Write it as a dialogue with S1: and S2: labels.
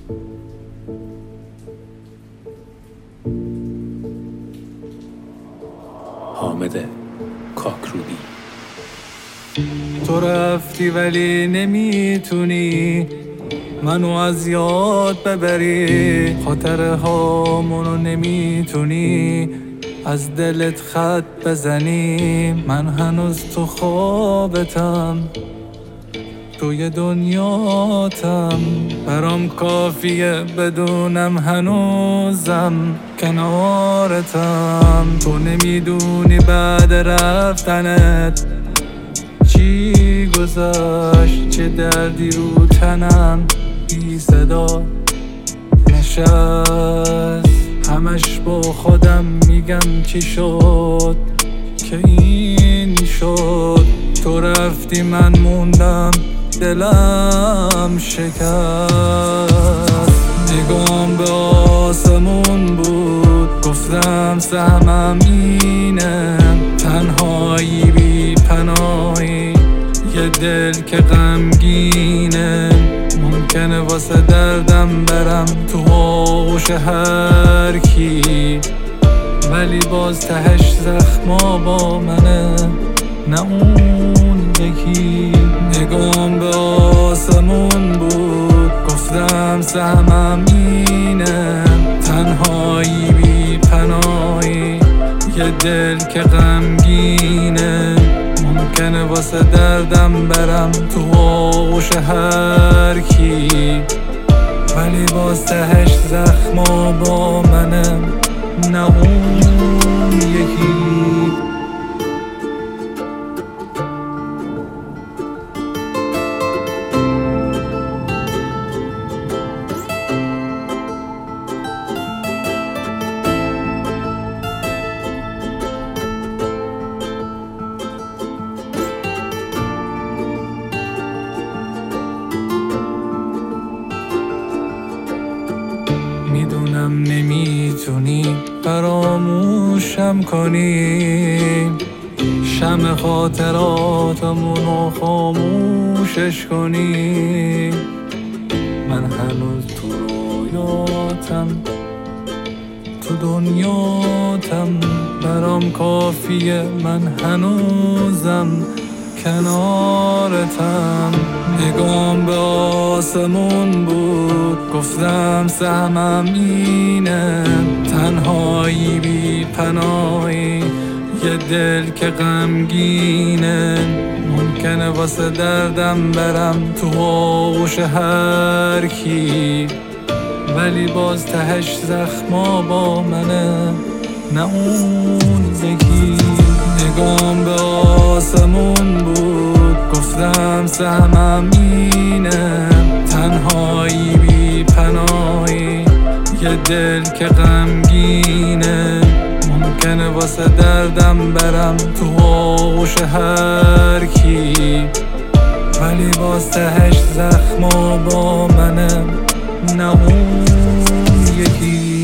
S1: حامد کاکرودی.
S2: تو رفتی ولی نمیتونی منو از یاد ببری، خاطرهامونو نمیتونی از دلت خط بزنی. من هنوز تو خوابتم، توی دنیاتم، برام کافیه بدونم هنوزم کنارتم. تو نمیدونی بعد رفتنت چی گذشت، چه دردی رو تنم بی صدا نشست. همش با خودم میگم چی شد که این شد. تو رفتی من موندم دلم شکست. نگام به آسمون بود، گفتم سهمم اینه. تنهایی بی پناهی، یه دل که غمگینه. ممکنه واسه دردم برم تو آغوش هر کی، ولی باز تهش زخما با منه، نه اون یکی. نگام به آسمون بود، گفتم سهمم اینه. تنهایی بی پناهی، یه دل که غمگینه. ممکنه واسه دردم برم تو آغوش هر کی، ولی باز تهش زخما با منه، نه اون یکی. میدونم نمیتونی فراموشم کنی، شمع خاطراتمونو خاموشش کنی. من هنوز تو رویاتم، تو دنیاتم، برام کافیه من هنوزم کنارتم. نگام به آسمون بود، گفتم سهمم اینه. تنهایی بی پناهی، یه دل که غمگینه. ممکنه واسه دردم برم تو آغوش هر کی، ولی باز تهش زخما با منه، نه اون یکی. نگام به آسمون بود، گفتم سهمم اینه. تنهایی بی پناهی، یه دل که غمگینه. ممکنه واسه دردم برم تو آغوش هر کی، ولی باز تهش زخما با منه، نه اون یکی.